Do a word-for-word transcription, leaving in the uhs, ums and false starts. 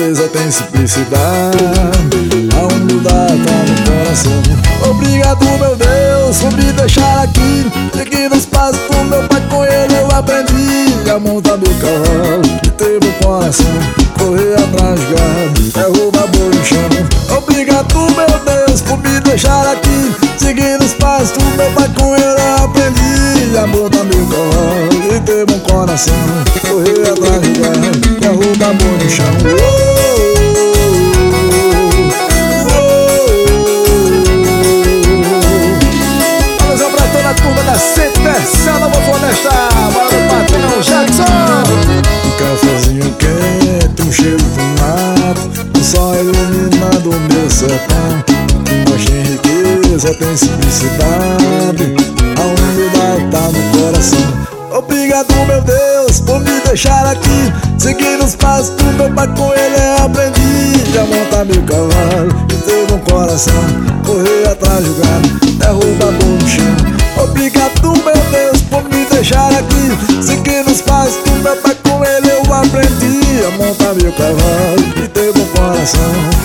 riqueza tem simplicidade, a humildade tá no coração. Obrigado, meu Deus, por me deixar aqui, seguindo os passos do meu pai, com ele eu aprendi a montar meu cavalo e ter meu coração, correr atrás de gado, derrubar boi no chão. Obrigado, meu Deus, por me deixar aqui, seguindo os passos do meu pai, com ele eu aprendi a montar meu cavalo e ter meu coração, correr atrás de gado, derrubar boi no chão. A turma da Centerção da Floresta, bora meu patrão Jackson. Um cafezinho quente, um cheiro do mato, um sol iluminando o meu sertão. Nós tem riqueza, tem simplicidade, a humildade tá no coração. Obrigado, meu Deus, por me deixar aqui, seguindo os passos do meu pai, com ele eu aprendi a montar meu cavalo e ter um coração, correr atrás do gado, derrubar boi no chão. Obrigado, meu Deus, por me deixar aqui, seguindo os passos do meu pai, com ele eu aprendi a montar meu cavalo e ter um coração,